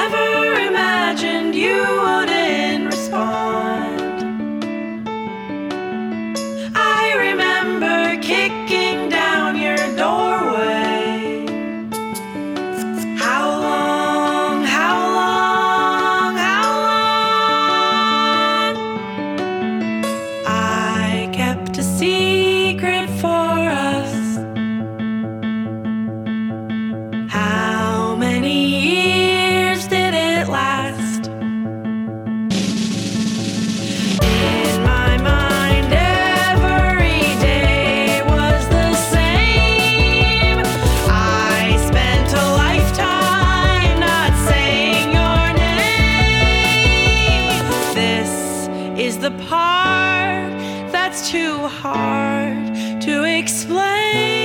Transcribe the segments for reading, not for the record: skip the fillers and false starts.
never imagined you wouldn't respond. I remember kicking down your doorway. How long, how long, how long? I kept a secret for us. How many years did it last? In my mind, every day was the same. I spent a lifetime not saying your name. This is the part that's too hard to explain.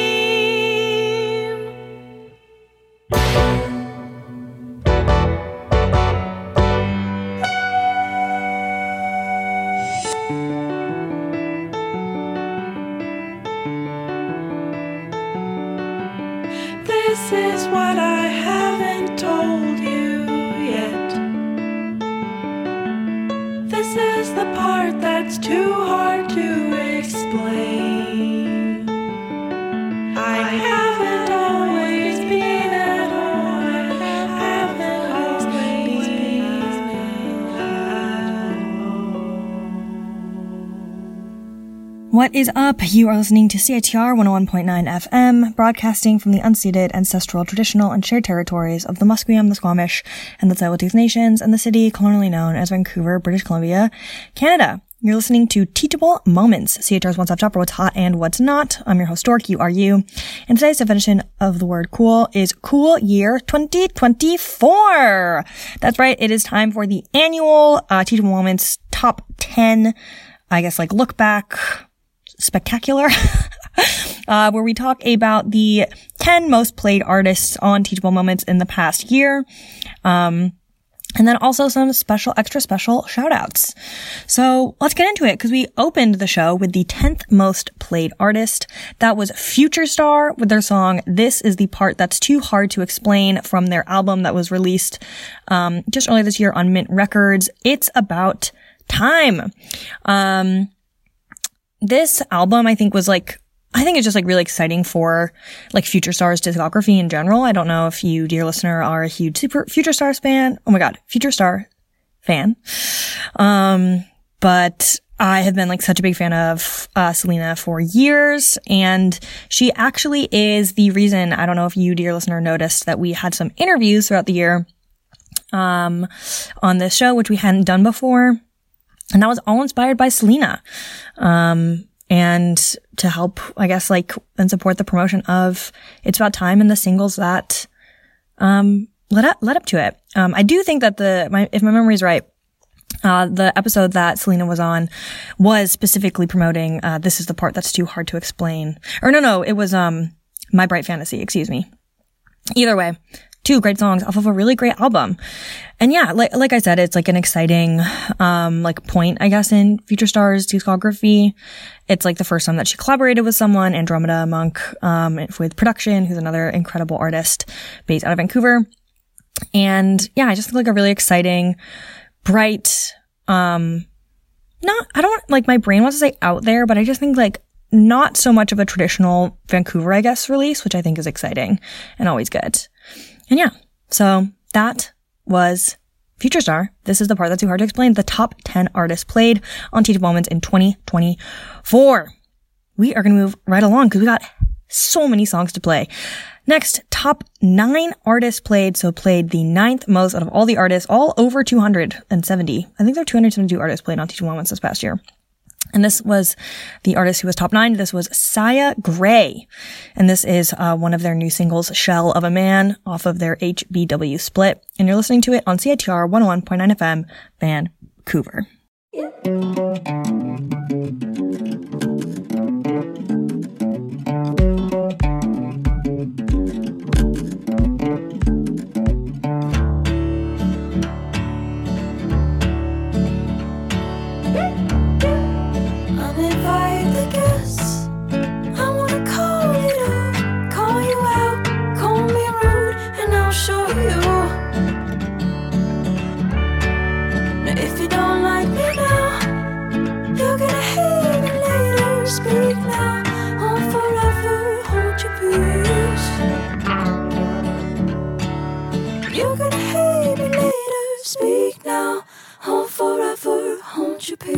This is what I haven't told you yet. This is the part that's too hard to explain. I haven't always been at home. I haven't always been at home. What is up? You are listening to CITR 101.9 FM, broadcasting from the unceded, ancestral, traditional, and shared territories of the Musqueam, the Squamish, and the Tsleil-Waututh Nations, and the city colonially known as Vancouver, British Columbia, Canada. You're listening to Teachable Moments, CITR's one-stop shop for what's hot and what's not. I'm your host, Dork, you are you. And today's definition of the word cool is Cool Year 2024. That's right, it is time for the annual Teachable Moments Top 10, I guess, like look back spectacular, where we talk about the 10 most played artists on Teachable Moments in the past year. And then also some extra special shout outs. So let's get into it, because we opened the show with the 10th most played artist. That was Future Star with their song This Is the Part That's Too Hard to Explain from their album that was released just earlier this year on Mint Records. It's About Time. This album, I think it's just like really exciting for like Future Star's discography in general. I don't know if you, dear listener, are a huge Future Star fan. Oh my God, Future Star fan. But I have been like such a big fan of Selena for years, and she actually is the reason, I don't know if you, dear listener, noticed that we had some interviews throughout the year on this show, which we hadn't done before. And that was all inspired by Selena. And to help, I guess, like, and support the promotion of It's About Time and the singles that, led up to it. I do think that if my memory is right, the episode that Selena was on was specifically promoting, This Is the Part That's Too Hard to Explain. Or no, it was, My Bright Fantasy, excuse me. Either way, two great songs off of a really great album. And yeah, like I said, it's like an exciting, like point, I guess, in Future Star's discography. It's like the first time that she collaborated with someone, Andromeda Monk, with production, who's another incredible artist based out of Vancouver. And yeah, I just think like a really exciting, bright, I don't, like, my brain wants to say out there, but I just think like not so much of a traditional Vancouver, I guess, release, which I think is exciting and always good. And yeah, so that was Future Star. This is the part that's too hard to explain. The top 10 artists played on Teachable Moments in 2024. We are going to move right along because we got so many songs to play. Next, top 9 artists played. So played the 9th most out of all the artists, all over 270. I think there are 272 artists played on Teachable Moments this past year. And this was the artist who was top 9. This was Sia Gray. And this is one of their new singles, Shell of a Man, off of their HBW split. And you're listening to it on CITR 101.9 FM, Vancouver.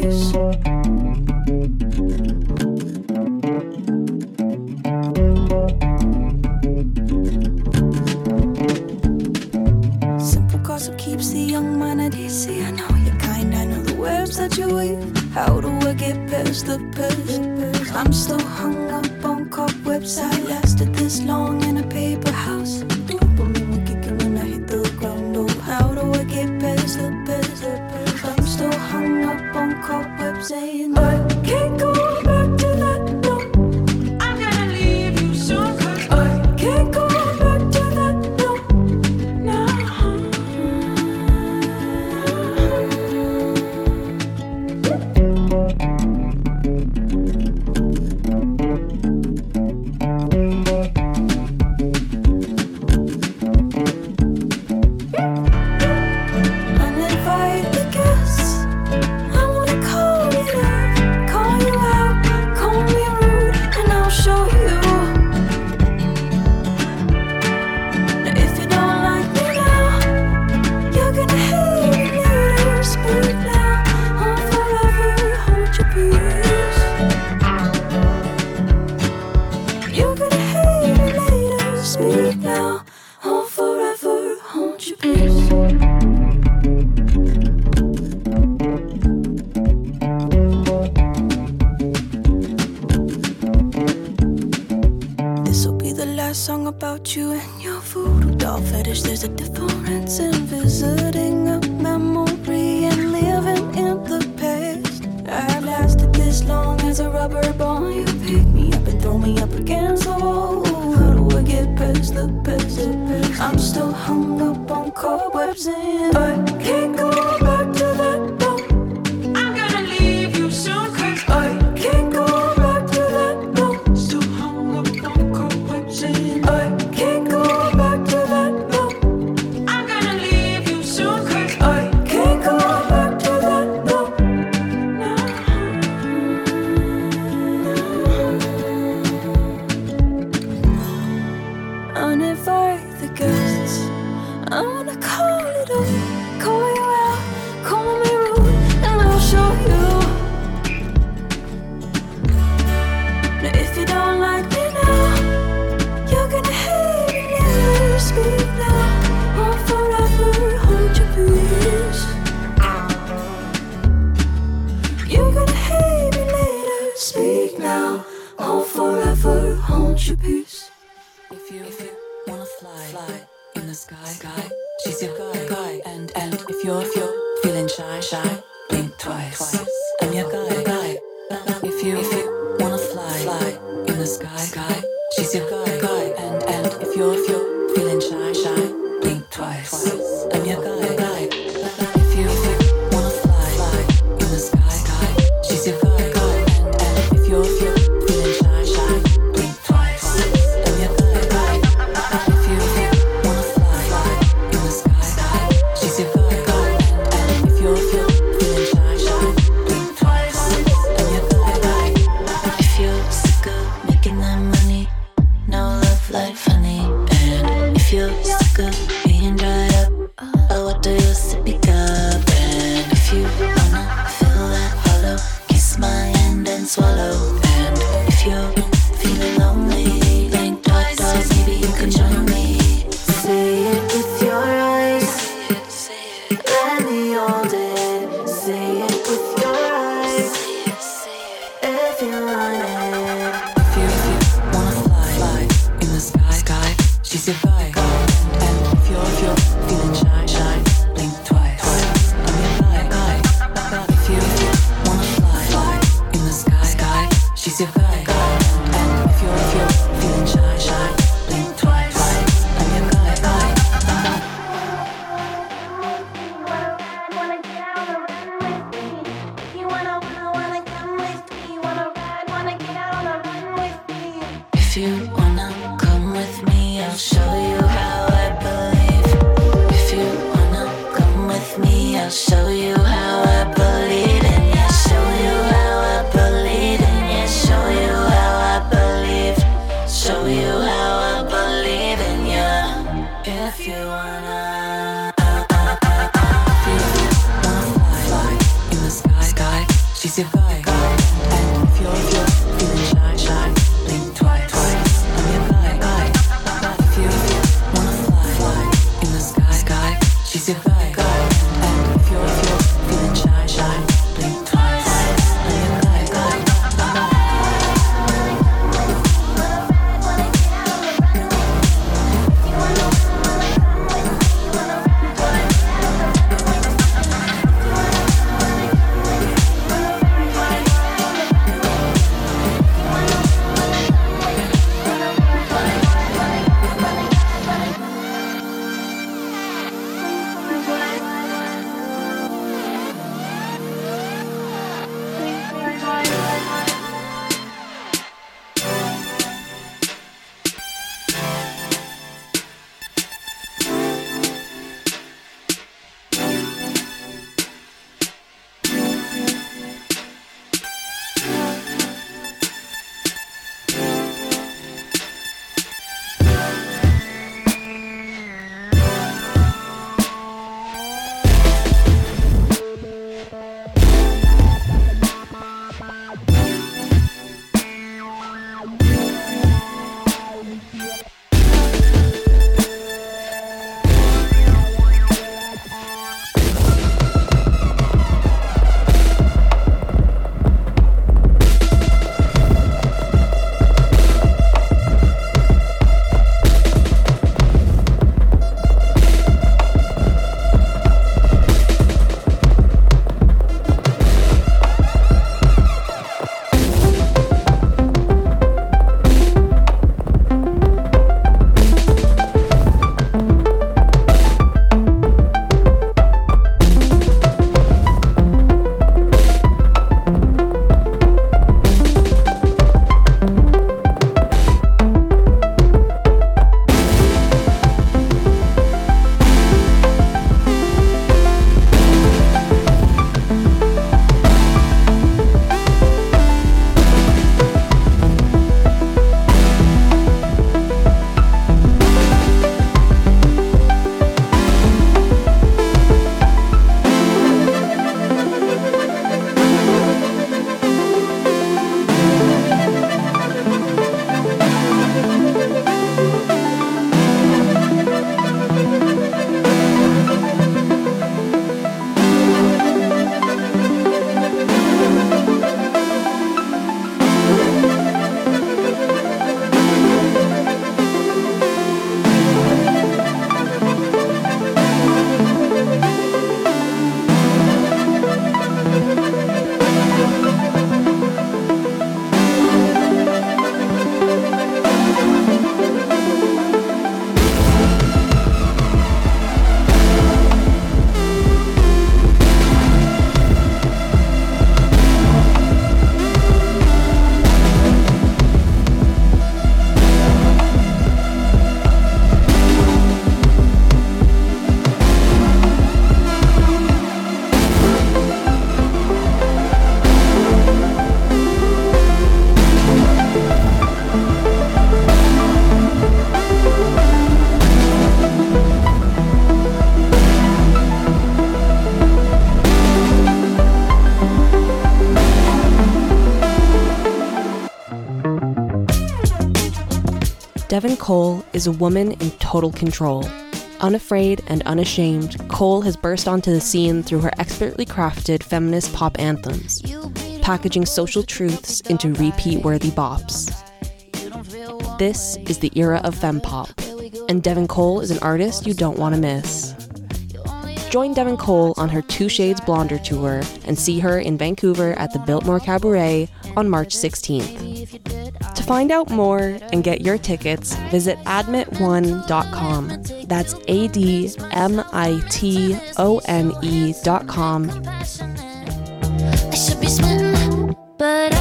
peace. Simple gossip keeps the young mind at ease. I know you're kind, I know the webs that you weave. How do I get past the past? I'm still hung up on cobwebs. I lasted this long in a paper house. Dopamine will kick in when I hit the ground. Oh, how do I get past the past? I'm still hung up on cobwebs, saying I can't go back to that. No, I'm gonna leave you so quick. I can't go back to that. No, no. Uninvited guests, I wanna call you out, call you out, call me rude, and I'll show you. Now if you don't like me now, you're gonna hate me later. Speak now, I'll forever hold your peace. You're gonna hate me later. Speak now, I'll forever hold your peace. This'll be the last song about you and your voodoo doll fetish. There's a difference in visiting a memory and living in the past. I lasted this long as a rubber ball. You pick me up and throw me up against the wall. How do I get past the past? I'm still hung up on cobwebs and I can't go back to that. No, I'm gonna leave you so quick. I can't go back to that. No, still hung up on cobwebs and I can't go back to that. No, I'm gonna leave you so quick. I can't go back to that. No, no. Uninvite the guests. I wanna call it up, call you out, call me rude, and I'll show you. Now if you don't like me now, you're gonna hate me later. Speak now, I'll forever hold your peace. You're gonna hate me later. Speak now, I'll forever hold your peace. If you wanna fly in the sky, she's your guy. And if you're feeling shy, blink twice. I'm your guy. If you wanna fly in the sky, she's your guy. And if you're feeling shy, blink twice. I'm your guy. If you wanna fly in the sky, she's your guy. And if you're feeling shy, blink twice. I'm your guy. If you wanna fly in the sky, she's your guy. And if you're feeling shy, blink twice. I'm your guy. If you're sick of making that money, no love like funny. And if you're sick of being dried up, I'll water your sippy cup. And if you wanna feel that hollow, kiss my hand and swallow. And if you're feeling lonely, blink twice, maybe you can join me. Say it with your eyes, let me hold it. Say it with your eyes, if you want it. If you wanna fly in the sky, she's your guy. And if you're feeling shy, blink twice. I'm your guy. If you wanna fly in the sky, she's your guy. And if you're feeling shy, blink twice. I'm your guy. Wanna get out and run with me? You wanna come with me? Wanna ride? Wanna get out and run with me? If you wanna come with me, I'll show you how I believe. If you wanna come with me, I'll show you how I believe. And yeah, show you how I believe. And yeah, show you how I believe. Show you how I believe in you. If you wanna fly in the sky, Devin Cole is a woman in total control. Unafraid and unashamed, Cole has burst onto the scene through her expertly crafted feminist pop anthems, packaging social truths into repeat-worthy bops. This is the era of fempop, and Devin Cole is an artist you don't want to miss. Join Devin Cole on her Two Shades Blonder tour and see her in Vancouver at the Biltmore Cabaret on March 16th. To find out more and get your tickets, visit admit1.com. That's ADMITONE.com. I should be smitten, but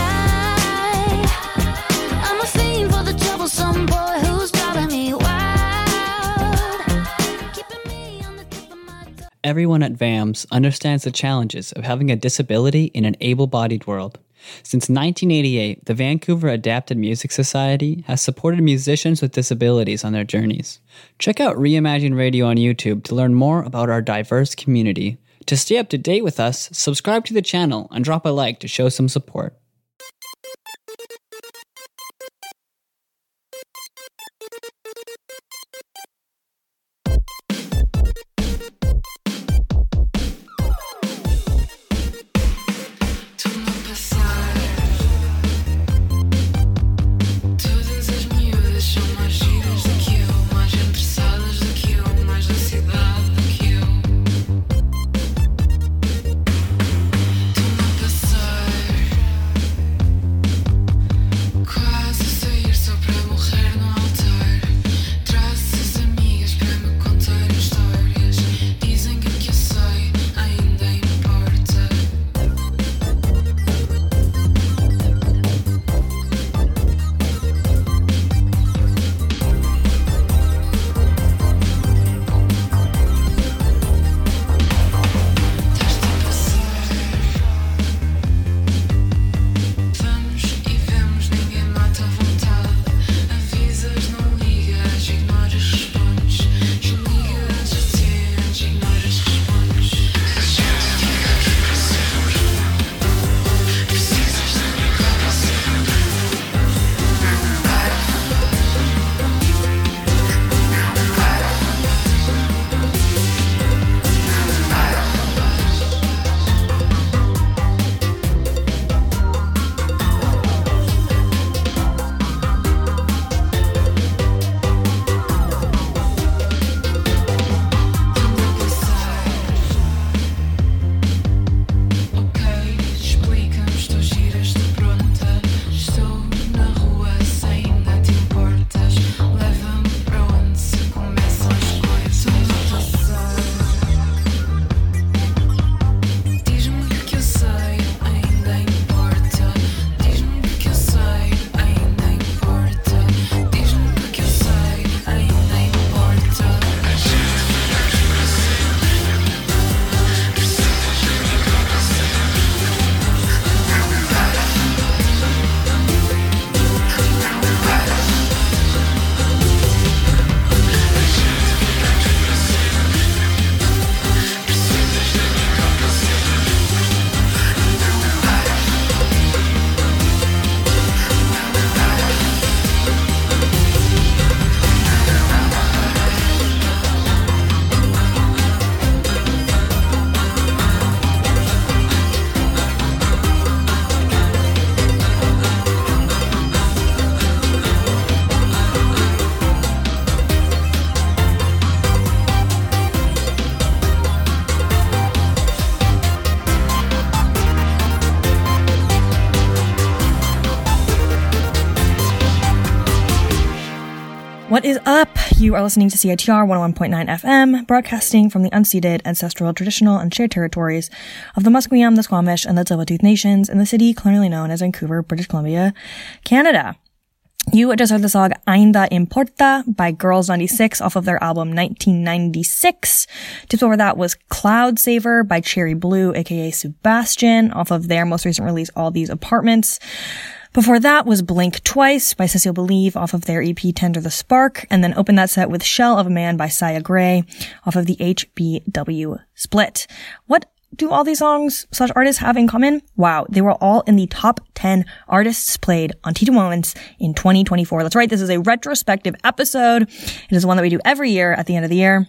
I'm a fiend for the troublesome boy who's driving me wild, keeping me on the tip of my tongue. Everyone at VAMS understands the challenges of having a disability in an able-bodied world. Since 1988, the Vancouver Adapted Music Society has supported musicians with disabilities on their journeys. Check out Reimagine Radio on YouTube to learn more about our diverse community. To stay up to date with us, subscribe to the channel and drop a like to show some support. What is up? You are listening to CITR 101.9 FM, broadcasting from the unceded, ancestral, traditional, and shared territories of the Musqueam, the Squamish, and the Tsleil-Waututh nations in the city colonially known as Vancouver, British Columbia, Canada. You just heard the song Ainda Importa by Girls 96 off of their album 1996. Tips over that was Cloud Saver by Cherry Blue, aka Sebastian, off of their most recent release, All These Apartments. Before that was Blink Twice by Cecile Believe off of their EP Tender the Spark, and then opened that set with Shell of a Man by Saya Gray off of the HBW Split. What do all these songs / artists have in common? Wow, they were all in the top 10 artists played on Teachable Moments in 2024. That's right, this is a retrospective episode. It is one that we do every year at the end of the year.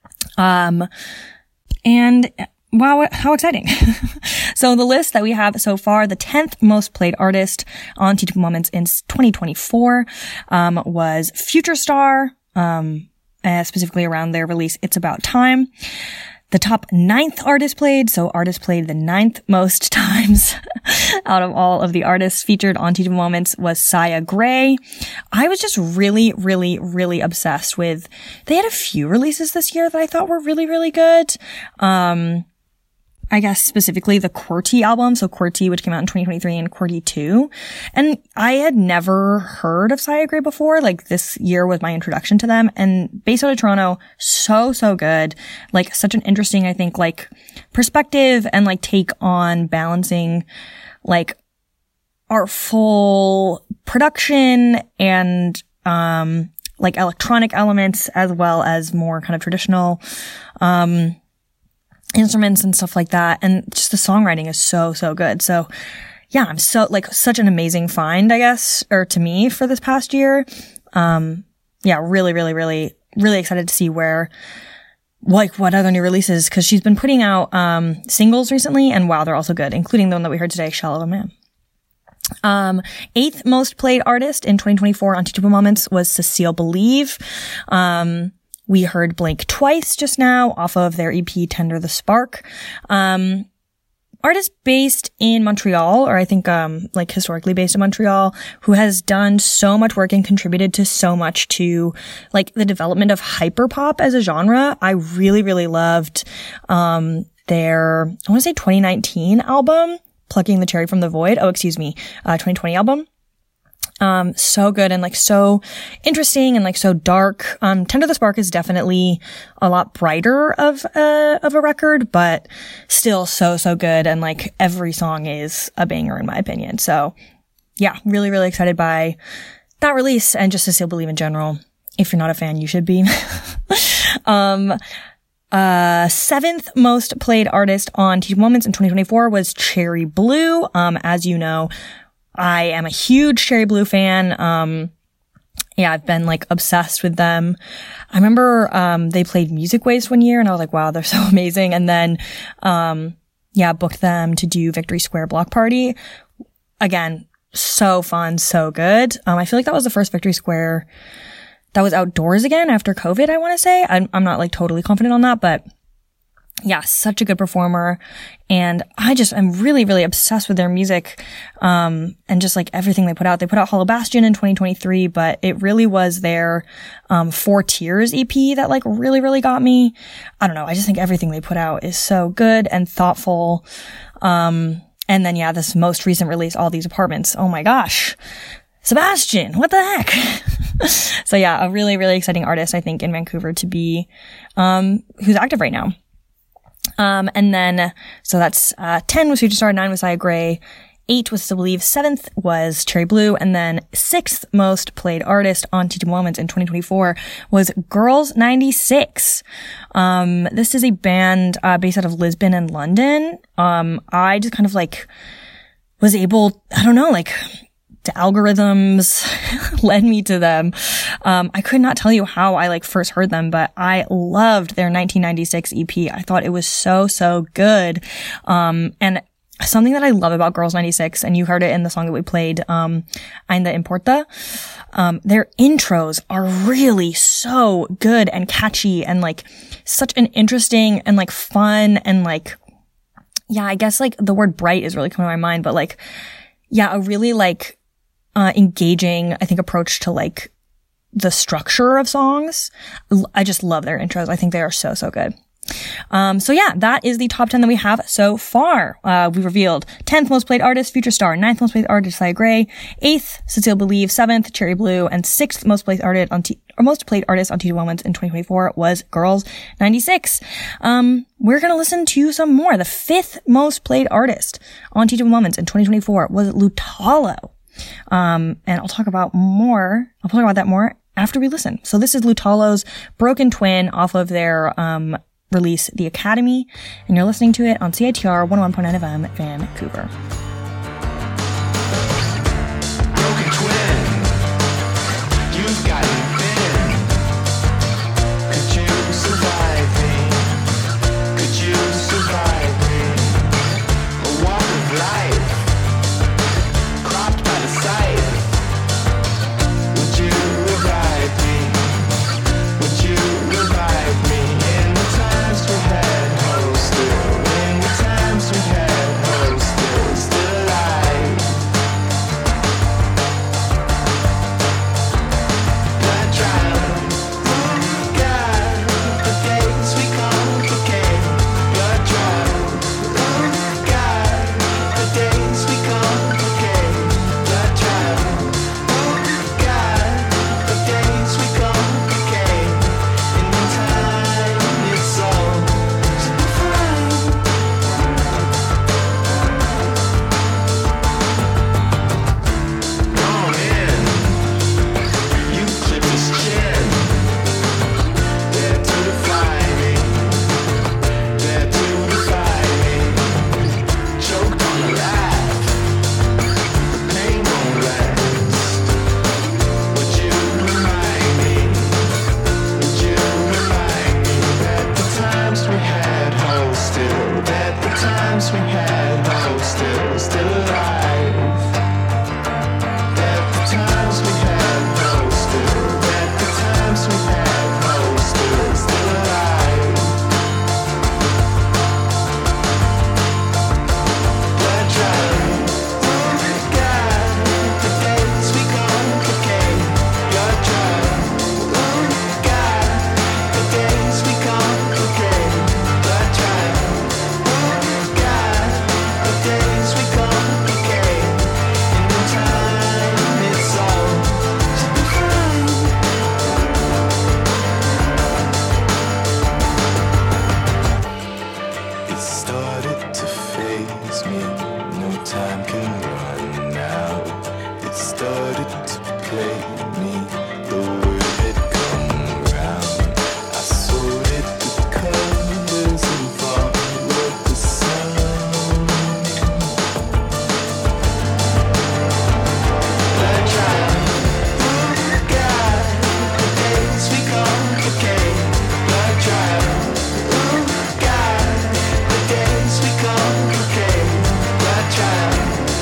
And wow, how exciting. So the list that we have so far, the 10th most played artist on Teachable Moments in 2024, was Future Star, specifically around their release, It's About Time. The top 9th artist played, so artist played the 9th most times out of all of the artists featured on Teachable Moments was Saya Gray. I was just really, really, really obsessed with, they had a few releases this year that I thought were really, really good. I guess specifically the QWERTY album, so QWERTY, which came out in 2023, and QWERTY 2. And I had never heard of Saya Gray before. Like, this year was my introduction to them. And based out of Toronto, so good. Like, such an interesting, I think, like, perspective and, like, take on balancing, like, artful production and, like, electronic elements as well as more kind of traditional, instruments and stuff like that. And just the songwriting is so good. So yeah, I'm so, like, such an amazing find, I guess, or to me for this past year. Yeah, really excited to see where, like, what other new releases, cause she's been putting out, singles recently, and wow, they're also good, including the one that we heard today, Shell of a Man. 8th most played artist in 2024 on Teachable Moments was Cecile Believe. We heard Blink twice just now off of their EP Tender the Spark. Artist based in Montreal, or I think, like, historically based in Montreal, who has done so much work and contributed to so much to, like, the development of hyperpop as a genre. I really loved, their, I want to say 2019 album, Plucking the Cherry from the Void. 2020 album. So good and, like, so interesting and, like, so dark. Tender the Spark is definitely a lot brighter of a record, but still so good. And, like, every song is a banger in my opinion. So yeah, really excited by that release and just Cecile Believe in general. If you're not a fan, you should be. 7th most played artist on Teachable Moments in 2024 was Cherry Blue. As you know, I am a huge Cherry Blue fan. Yeah, I've been, like, obsessed with them. I remember, they played Music Waste one year and I was like, wow, they're so amazing. And then, booked them to do Victory Square Block Party. Again, so fun, so good. I feel like that was the first Victory Square that was outdoors again after COVID, I want to say. I'm not, like, totally confident on that, but yeah, such a good performer. And I just am really obsessed with their music, and just, like, everything they put out. They put out Hollow Bastion in 2023, but it really was their, 4 Tears EP that, like, really got me. I don't know. I just think everything they put out is so good and thoughtful. And then, yeah, this most recent release, All These Apartments. Oh my gosh. Sebastian, what the heck? So yeah, a really exciting artist, I think, in Vancouver to be, who's active right now. And then, so that's, 10 was Future Star, 9 was Saya Gray, 8 was Still Believe, 7th was Cherry Blue, and then 6th most played artist on Teachable Moments in 2024 was Girls 96. This is a band, based out of Lisbon and London. I just kind of, like, was able, I don't know, like, the algorithms led me to them. I could not tell you how I, like, first heard them, but I loved their 1996 EP. I thought it was so good. And something that I love about Girls 96, and you heard it in the song that we played, Ainda Importa, their intros are really so good and catchy and, like, such an interesting and, like, fun and, like, yeah, I guess, like, the word bright is really coming to my mind, but, like, yeah, a really, like, engaging, I think, approach to, like, the structure of songs. I just love their intros. I think they are so good. So yeah, that is the top 10 that we have so far. We revealed 10th most played artist, Future Star, 9th most played artist, Saya Gray, 8th, Cecile Believe, 7th, Cherry Blue, and 6th most played artist on Teachable Moments in 2024 was Girls 96. We're gonna listen to some more. The 5th most played artist on Teachable Moments in 2024 was Lutalo. And I'll talk about that more after we listen. So this is Lutalo's Broken Twin off of their, release, The Academy, and you're listening to it on CITR 101.9 FM, Vancouver. Broken twin, you've gotten thin. Could you survive me? Could you survive me? A walk of life, cropped by the sight. Would you revive me? Would you revive me? In the times we had, oh still. In the times we had, oh still alive. Blood drown, oh God, the days we complicate. Blood drown, oh God, the days we complicate. Blood drown, oh God, the days we complicate. In the time it's all simplified. Gone in, you clipped his chin. There to defy me, there to defy me. Choked on a laugh, the pain won't last. Would you remind me? Would you remind me that the times we had, hold still? That the times we had, hold still alive. That the times we had, hold still. That the times we had, hold still alive. Blood drown, oh God, the days we complicate. Blood drown, oh God, the days we complicate. Blood drown, oh God, the days we complicate. In the time it's all simplified. It started to faze me, no time can run now. It started to play me, the word had come round. I sorted the colors and followed the sound. Blood drown, oh God, the days we complicate. Blood drown, oh God, the days we complicate. Blood drown,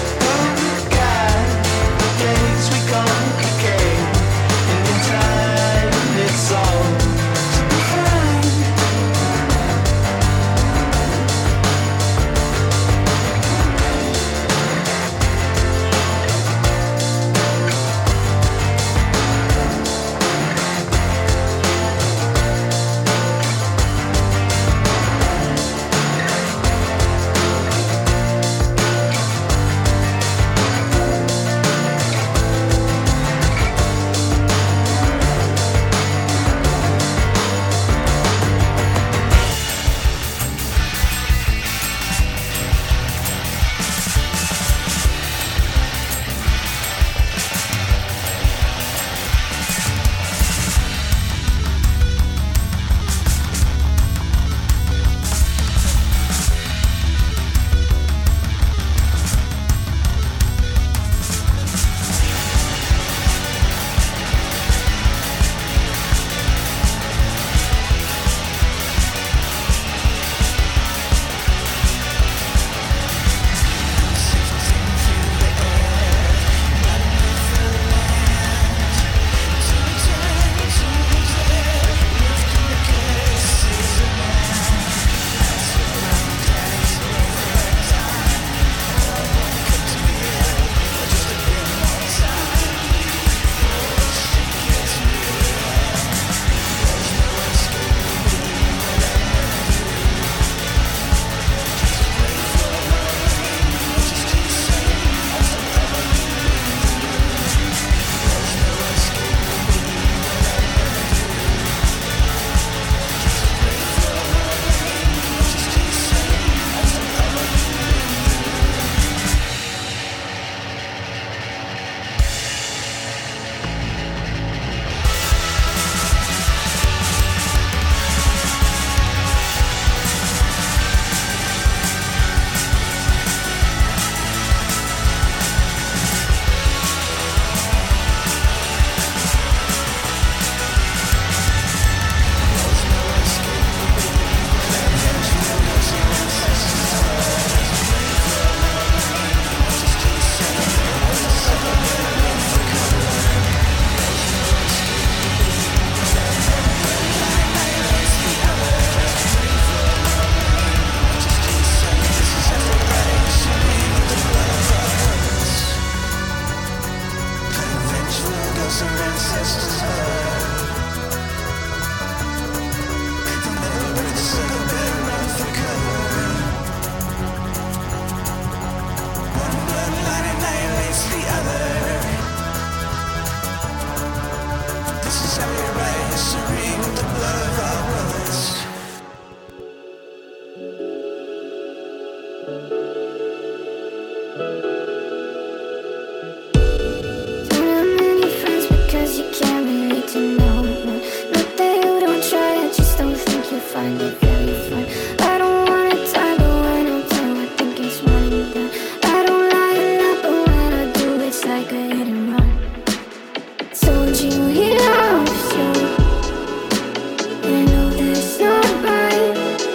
Don't have many friends because you can't relate to no one. Not that you don't try, I just don't think you find it very fun. I don't wanna die, but when I do, I think it's running down. I don't lie a lot, but when I do, it's like a hit and run. Told you he loves you, and I know that's not right.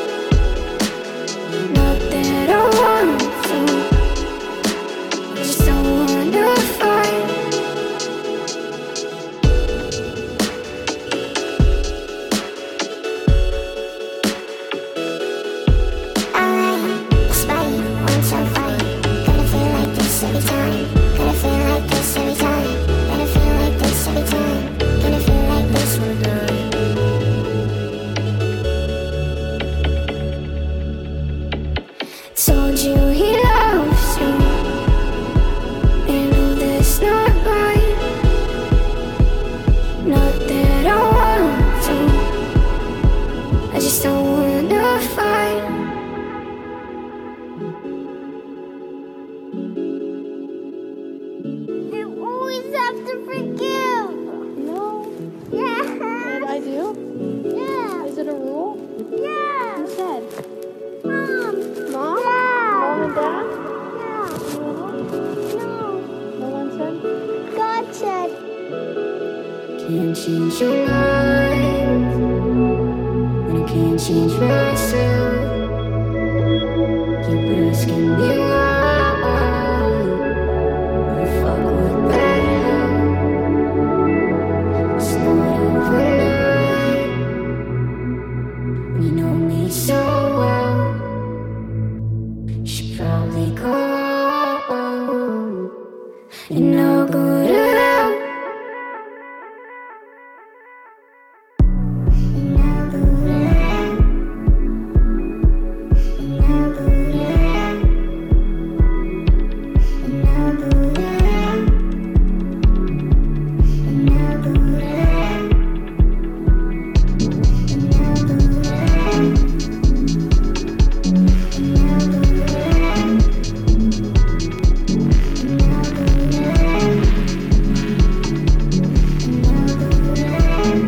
Not that I want to, I just don't wanna fight. Told you he loves you, and I know that's not right. Not that I want to, I just don't wanna fight. You always have to forgive. No. Yeah. I do? Yeah. Is it a rule? Yeah. Who said? Mom. Mom? Yeah. Mom and Dad? Yeah. No. No one said? God said. Can't change your mind, and I can't change myself. Keep asking me why. I fuck with that. It's not overnight. You know me so well. You should probably go, and I'll go to hell. And I'll go to hell. And I'll go to hell. And I'll go to hell. And I'll go to hell. And I'll go to hell. And I'll go to hell. And I'll go to hell. And I'll go to hell.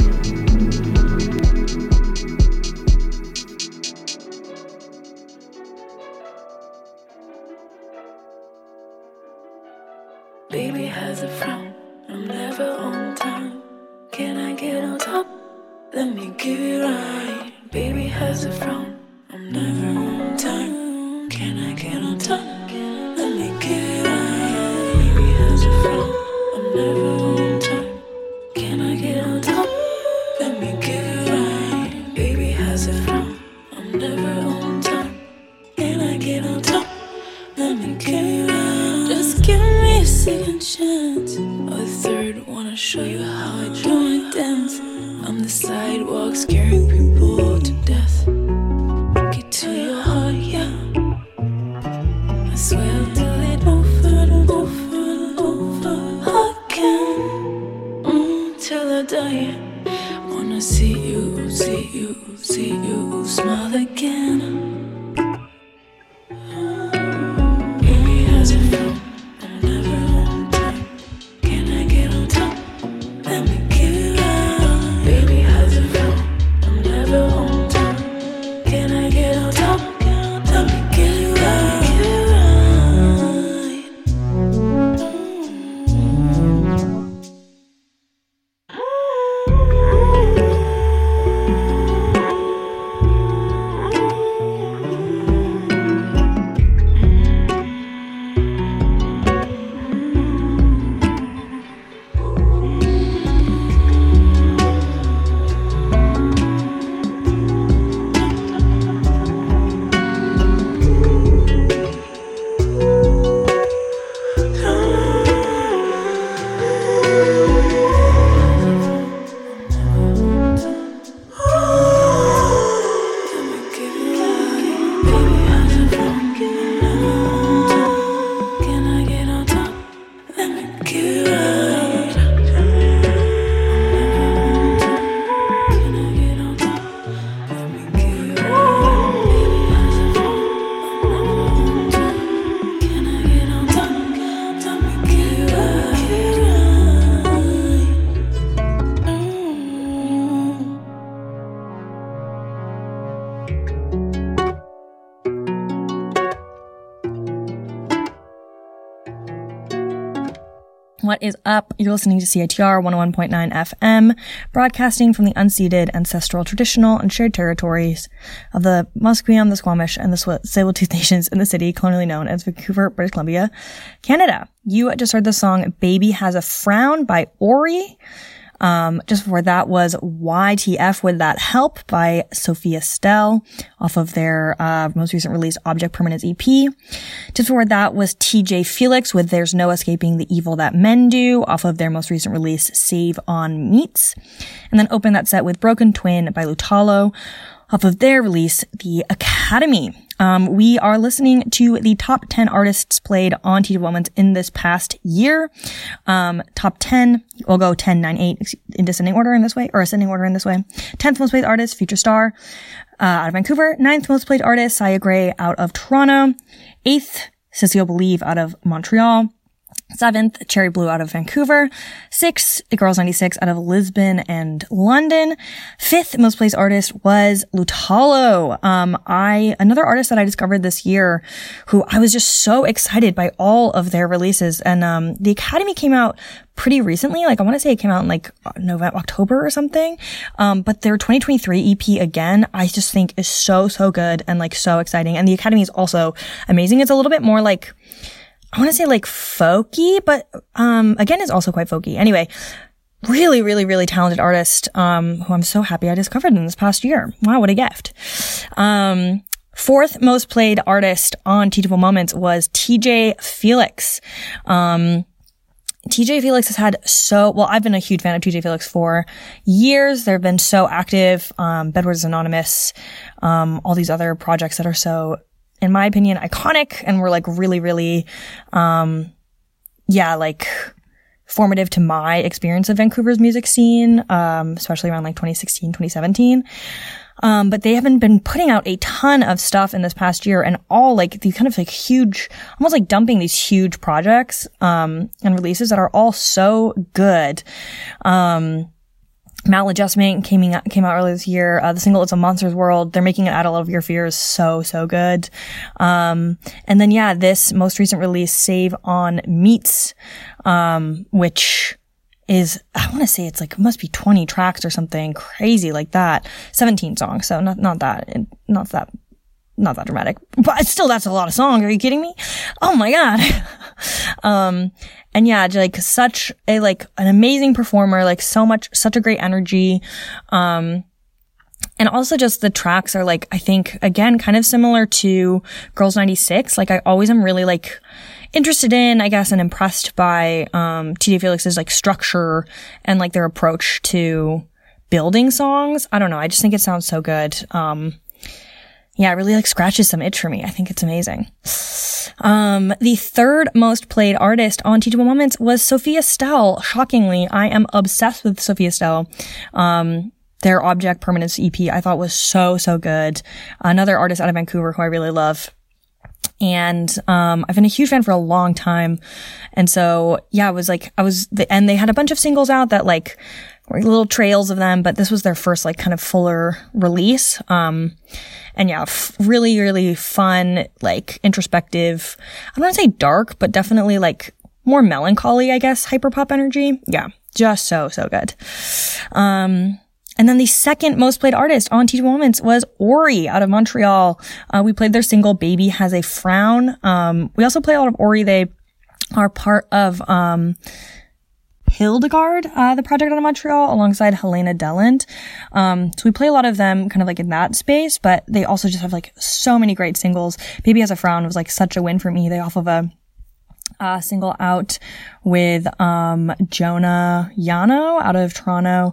Baby has a frown, I'm never on time. Can I get on top? Let me give it right. Baby has a frown, I'm never on time. Can I get on top? Let me give it right. Baby has a frown, I'm never on time. Can I get on top? Let me give it right. Baby has a frown, I'm never on time. Can I get on top? Let me give it right. Just give me a second chance, or a third. Wanna show you how I do my dance. I'm the sidewalk scaring people to death. Get to your heart, yeah. I swear I'll do it over and over and over again, till I die. Wanna see you, see you, see you smile again. Baby has a frown, I'm never on time. Can I get on top? Let me give it right. Baby has a frown, I'm never on time. Can I get on top? Let me give it right. What is up? You're listening to CITR 101.9 FM, broadcasting from the unceded, ancestral, traditional, and shared territories of the Musqueam, the Squamish, and the Tsleil-Waututh Nations in the city colonially known as Vancouver, British Columbia, Canada. You just heard the song Baby Has a Frown by Ori. Just before that was YTF Would That Help by Sophia Stell off of their most recent release Object Permanence EP. Just before that was TJ Felix with There's No Escaping the Evil That Men Do off of their most recent release Save on Meats. And then opened that set with Broken Twin by Lutalo off of their release The Academy. We are listening to the top 10 artists played on Teachable Moments in this past year. Top 10, we'll go 10, 9, 8 in descending order in this way, or ascending order in this way. 10th most played artist, Future Star, out of Vancouver. 9th most played artist, Saya Gray out of Toronto. 8th, Cecile Believe out of Montreal. 7th, Cherry Blue out of Vancouver. 6th, The Girls 96 out of Lisbon and London. 5th most played artist was Lutalo. Another artist that I discovered this year who I was just so excited by all of their releases. And, the Academy came out pretty recently. Like, I want to say it came out in like October or something. But their 2023 EP again, I just think is so good and like so exciting. And the Academy is also amazing. It's a little bit more like, I want to say like folky, but, again, is also quite folky. Anyway, really talented artist, who I'm so happy I discovered in this past year. Wow, what a gift. 4th most played artist on Teachable Moments was TJ Felix. TJ Felix has had I've been a huge fan of TJ Felix for years. They've been so active. Bedwars Anonymous, all these other projects that are so, in my opinion, iconic and were like really, like formative to my experience of Vancouver's music scene, especially around like 2016, 2017. But they haven't been putting out a ton of stuff in this past year and all like these kind of like huge, almost like dumping these huge projects, and releases that are all so good. Maladjustment came out earlier this year. The single It's a Monster's World. They're making it Out of Love of Your Fears so good. And then this most recent release, Save on Meats, which is, I want to say it's like, must be 20 tracks or something crazy like that. 17 songs. So not that dramatic, but still, that's a lot of songs. Are you kidding me? Oh my God. And like such a, like an amazing performer, like such a great energy. And also just the tracks are like, I think again, kind of similar to Girls 96. Like I always am really like interested in, I guess, and impressed by, TJ Felix's like structure and like their approach to building songs. I don't know. I just think it sounds so good. It really like scratches some itch for me. I think it's amazing. The 3rd most played artist on Teachable Moments was Sophia Stell. Shockingly, I am obsessed with Sophia Stell. Their Object Permanence EP I thought was so good. Another artist out of Vancouver who I really love. And, I've been a huge fan for a long time. And so, and they had a bunch of singles out that like were little trails of them, but this was their first like kind of fuller release. And really fun, like introspective. I don't want to say dark, but definitely like more melancholy, I guess, hyperpop energy. Yeah, just so good. And then the 2nd most played artist on Teachable Moments was Ori out of Montreal. We played their single Baby Has a Frown. We also play a lot of Ori. They are part of, Hildegard, the project out of Montreal, alongside Helena Deland. So we play a lot of them kind of like in that space, but they also just have like so many great singles. Baby Has a Frown was like such a win for me. They off of a single out with Jonah Yano out of Toronto.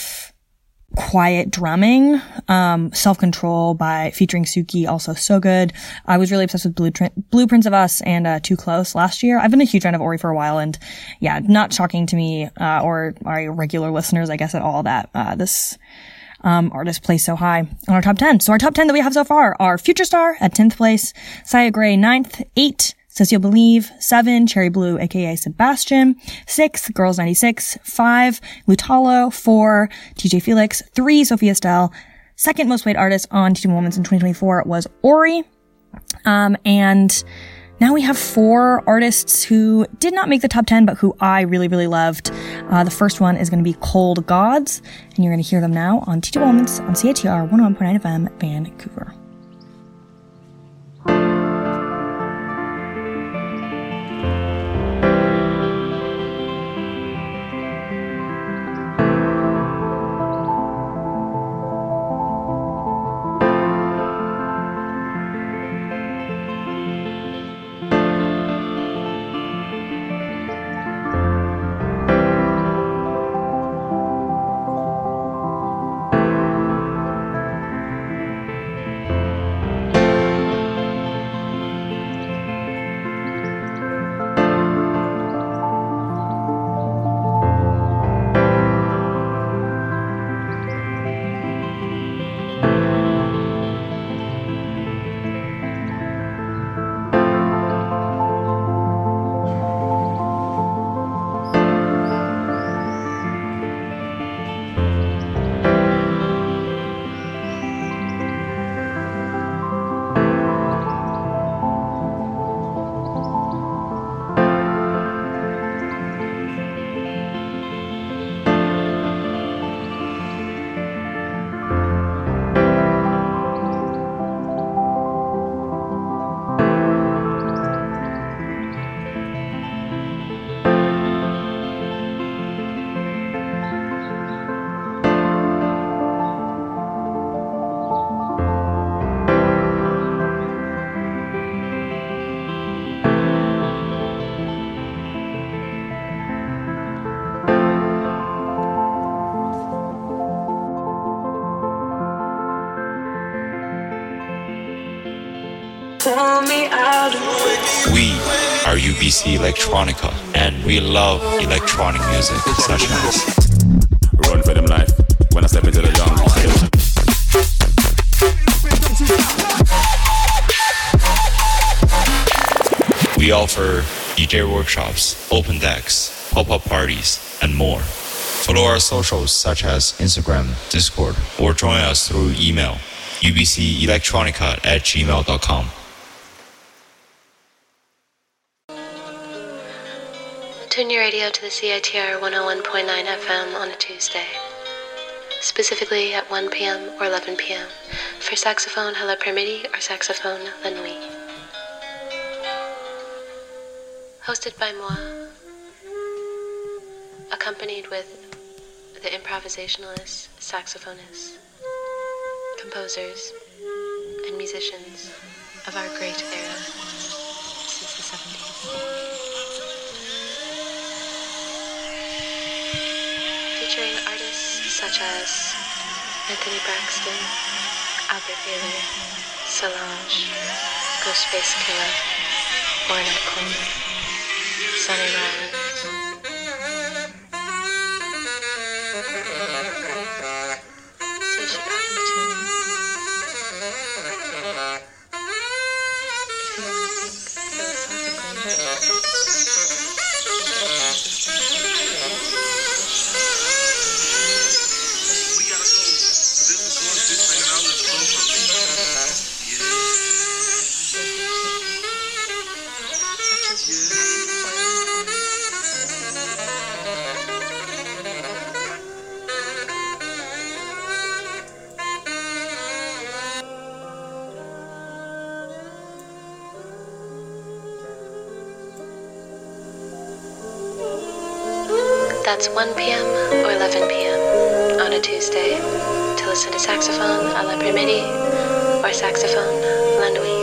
Quiet drumming, Self-Control by featuring Suki, also so good. I was really obsessed with Blueprints of Us and Too Close last year. I've been a huge fan of Ori for a while, and not shocking to me or our regular listeners, I guess, at all that this artist plays so high on our top 10. So our top 10 that we have so far are Future Star at 10th place, Saya Gray 9th, 8, Cecile Believe, 7, Cherry Blue, aka Sebastian, 6, Girls 96, 5, Lutalo, 4, TJ Felix, 3, Sophia Stell. 2nd most played artist on Teachable Moments in 2024 was Ori. And Now we have 4 artists who did not make the top 10, but who I really, really loved. The first one is going to be Cold Gods, and you're going to hear them now on Teachable Moments on CITR 101.9 FM, Vancouver. We are UBC Electronica, and we love electronic music such as Run for them life when I step into the jungle. We offer DJ workshops, open decks, pop-up parties, and more. Follow our socials such as Instagram, Discord, or join us through email ubcelectronica@gmail.com. Tune your radio to the CITR 101.9 FM on a Tuesday, specifically at 1 p.m. or 11 p.m. for saxophone à la Permiti or saxophone la nuit. Hosted by moi, accompanied with the improvisationalists, saxophonists, composers, and musicians of our great era since the 70s. Featuring artists such as Anthony Braxton, Albert Baylor, Solange, Ghostface Killah, Ornette Coleman, Sonny Rollins. So you should probably tune in if you want to think philosophically. That's 1 p.m. or 11 p.m. on a Tuesday to listen to saxophone à la Permiti or saxophone la nuit.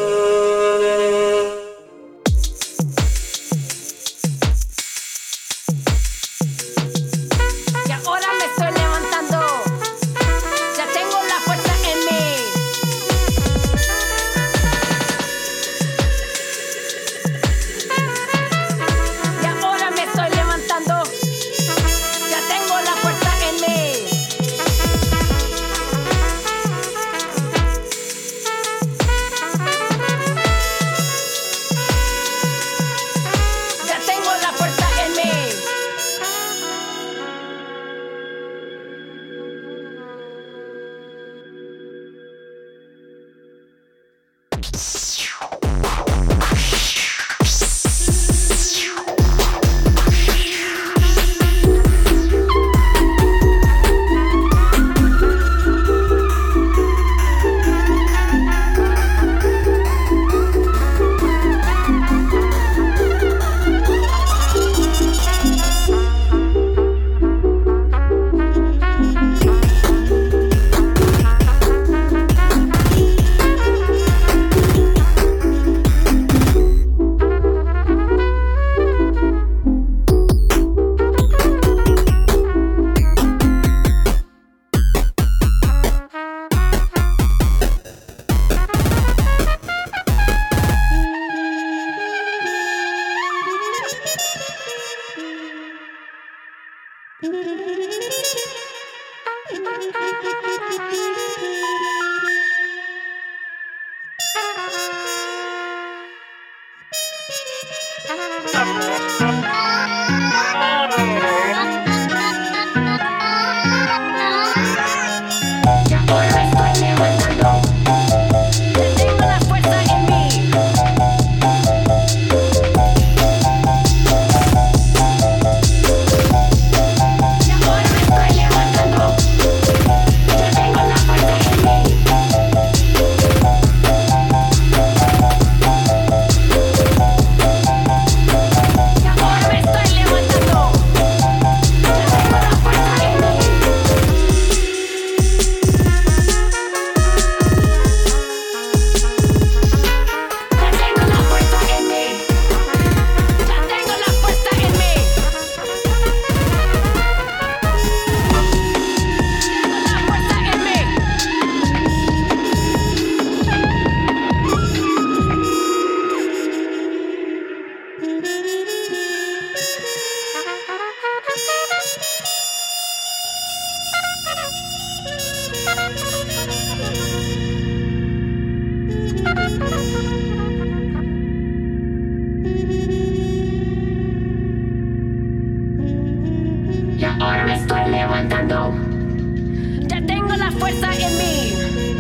levantando. Ya tengo la fuerza en mí.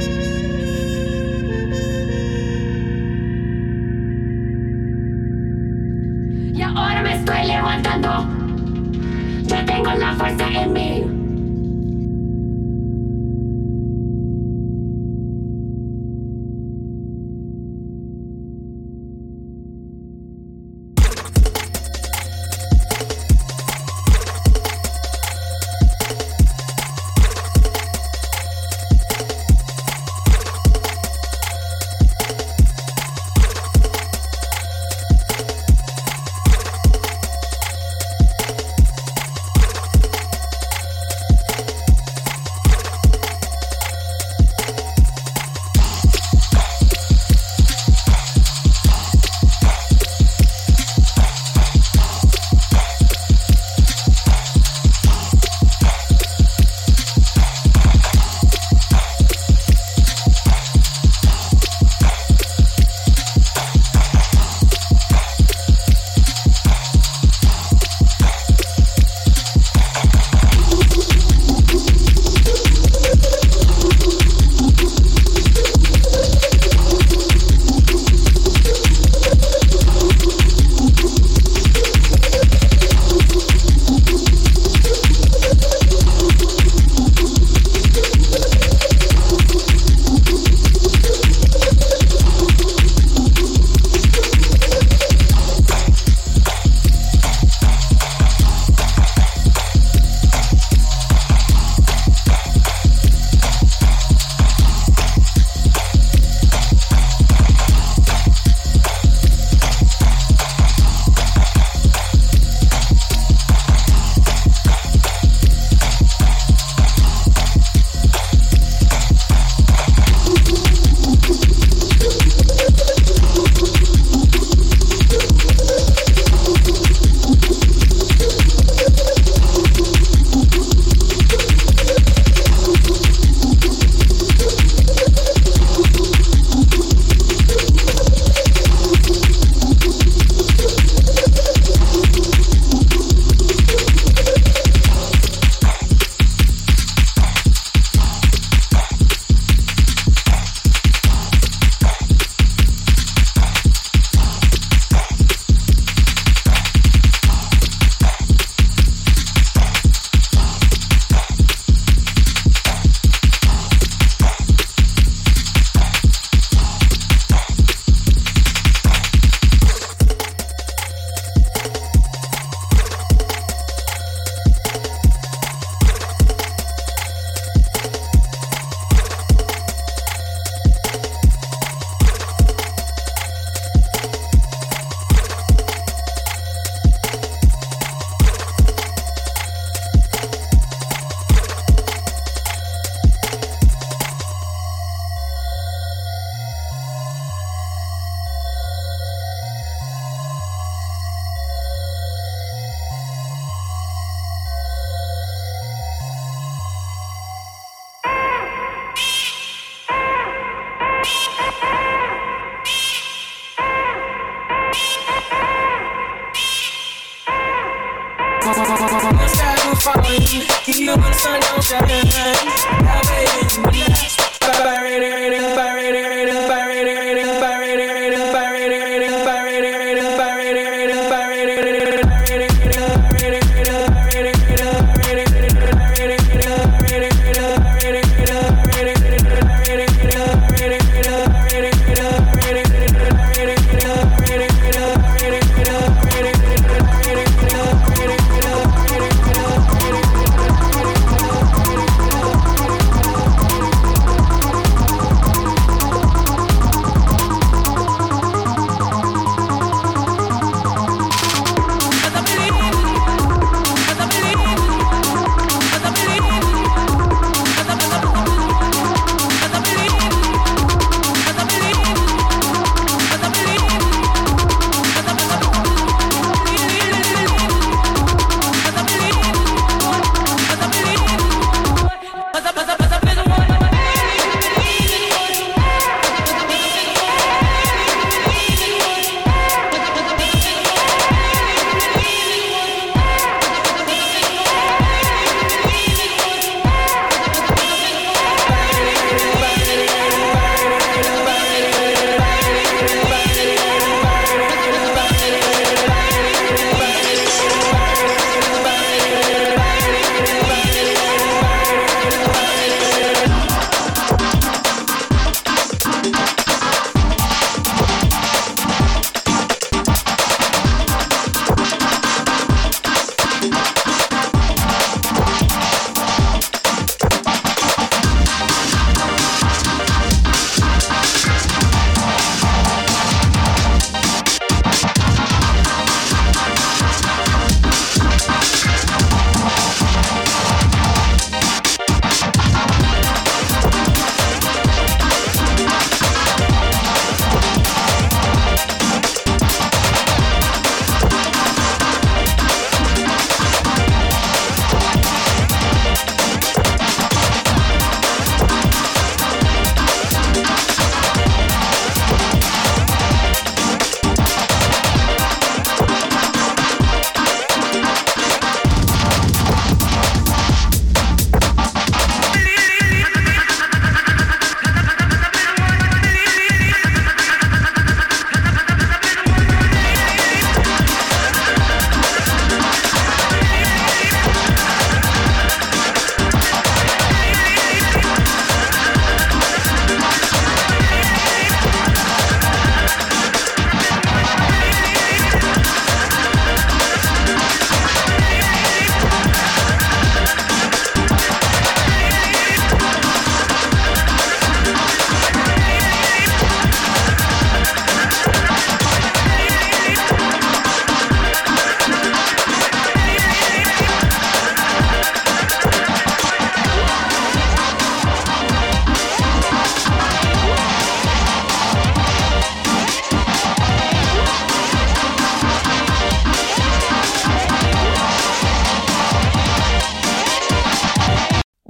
Y ahora me estoy levantando. Ya tengo la fuerza en mí. The sky will fall, even when the sun don't shine. Now, baby, relax.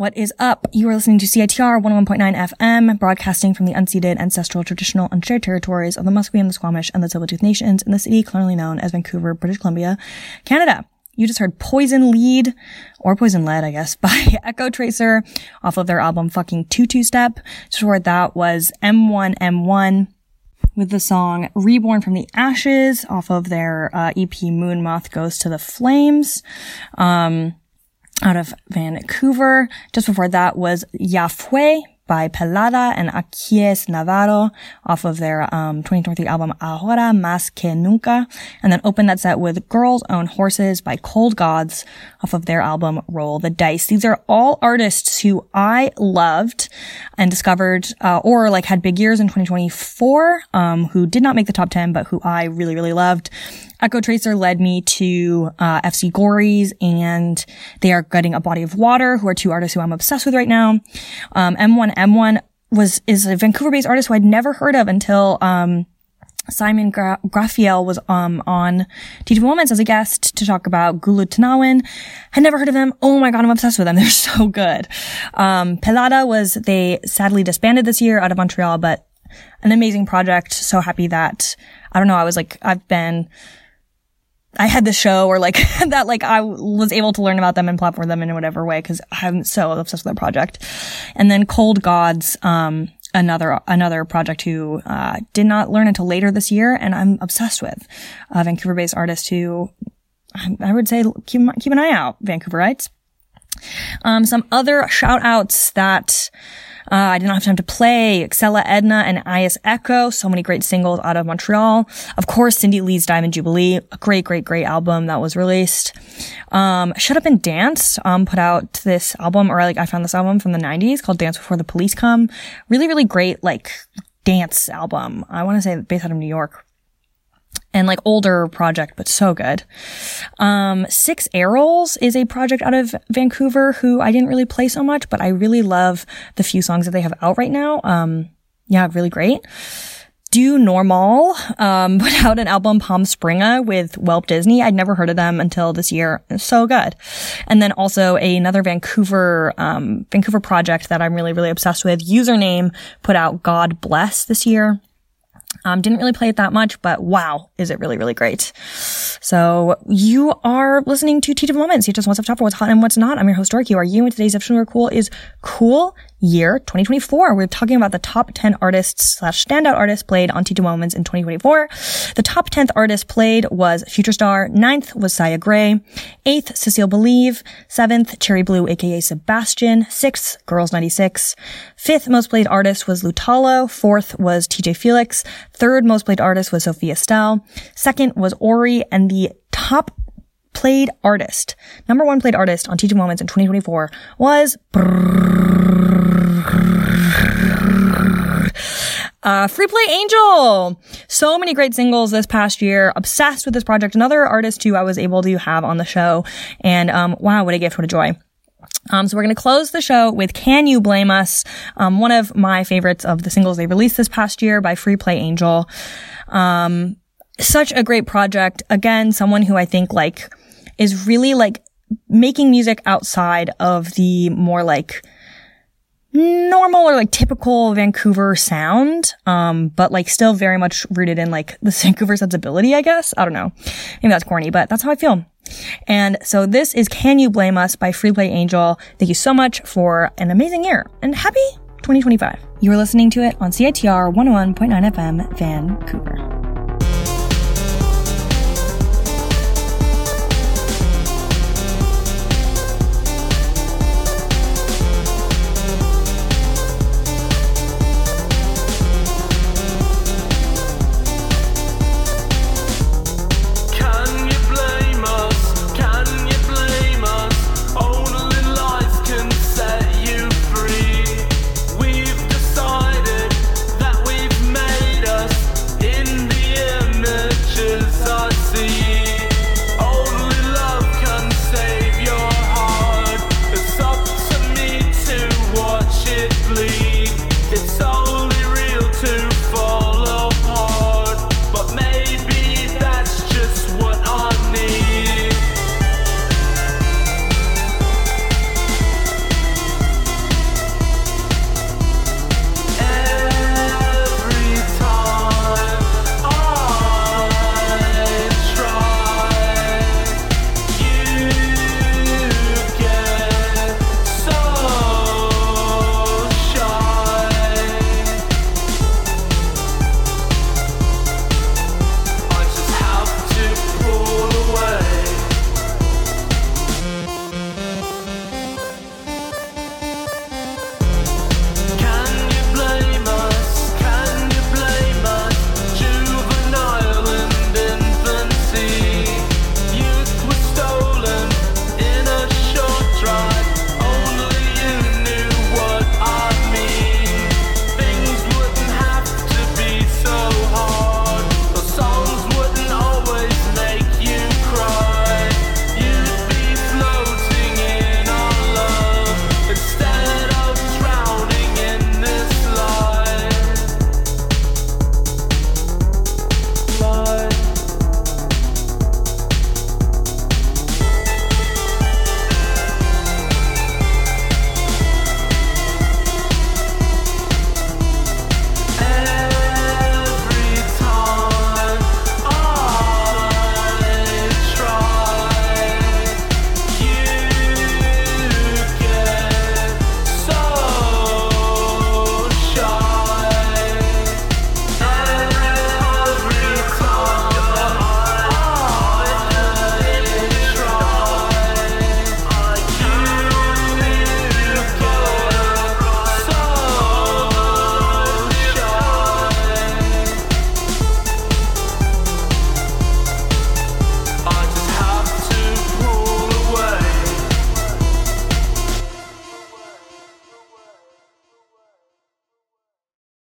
What is up? You are listening to CITR 101.9 FM, broadcasting from the unceded, ancestral, traditional, and shared territories of the Musqueam, the Squamish, and the Tsleil-Waututh Nations in the city colonially known as Vancouver, British Columbia, Canada. You just heard Poison Lead, or Poison Lead, I guess, by Echo Tracer off of their album Fucking Tutu Step. Just before that was M1M1 with the song Reborn from the Ashes off of their EP Moon Moth Goes to the Flames. Out of Vancouver. Just before that was Yafue by Pelada and Aquies Navarro off of their 2023 album Ahora Más Que Nunca. And then opened that set with Girls Own Horses by Cold Gods off of their album Roll the Dice. These are all artists who I loved and discovered or like had big years in 2024 who did not make the top 10 but who I really, really loved. Echo Tracer led me to FC Gories, and they are Getting a Body of Water, who are two artists who I'm obsessed with right now. M1M1 is a Vancouver-based artist who I'd never heard of until Simon Graphiel was on Teachable Moments as a guest to talk about Gulu Tanawin. Had never heard of them. Oh my god, I'm obsessed with them. They're so good. Pelada they sadly disbanded this year out of Montreal, but an amazing project. So happy that, I don't know, I had the show or like that, like I was able to learn about them and platform them in whatever way because I'm so obsessed with their project. And then Cold Gods, another project who, did not learn until later this year and I'm obsessed with, Vancouver-based artist who I would say keep an eye out, Vancouverites. Some other shout outs that, I did not have time to play. Xella Edna and Ias Echo. So many great singles out of Montreal. Of course, Cindy Lee's Diamond Jubilee. A great, great, great album that was released. Shut Up and Dance, put out this album, or I found this album from the 90s called Dance Before the Police Come. Really, really great, like, dance album. I want to say based out of New York. And like older project, but so good. Six Arrows is a project out of Vancouver who I didn't really play so much, but I really love the few songs that they have out right now. Yeah, really great. Do Normal, put out an album Palm Springa with Welp Disney. I'd never heard of them until this year. It's so good. And then also another Vancouver project that I'm really, really obsessed with. Username put out God Bless this year. Didn't really play it that much, but wow, is it really, really great. So you are listening to Teachable Moments. You just want to top for what's hot and what's not. I'm your host, Dorky. Are you? And today's episode of Cool is Cool Year 2024. We're talking about the top 10 artists / standout artists played on Teachable Moments in 2024. The top 10th artist played was Future Star. 9th was Saya Gray. 8th, Cecile Believe. 7th, Cherry Blue, aka Sebastian. 6th, Girls 96. 5th most played artist was Lutalo. 4th was TJ Felix. 3rd most played artist was Sophia Estelle. 2nd was Ori, and the top played artist, number 1 played artist on Teachable Moments in 2024 was Free Play Angel. So many great singles this past year. Obsessed with this project. Another artist who I was able to have on the show. And wow, what a gift, what a joy. So we're going to close the show with Can You Blame Us? One of my favorites of the singles they released this past year by Free Play Angel. Such a great project. Again, someone who I think like is really like making music outside of the more like normal or like typical Vancouver sound. But like still very much rooted in like the Vancouver sensibility, I guess. I don't know. Maybe that's corny, but that's how I feel. And so this is Can You Blame Us by Free Play Angel. Thank you so much for an amazing year and happy 2025. You are listening to it on CITR 101.9 FM, Vancouver.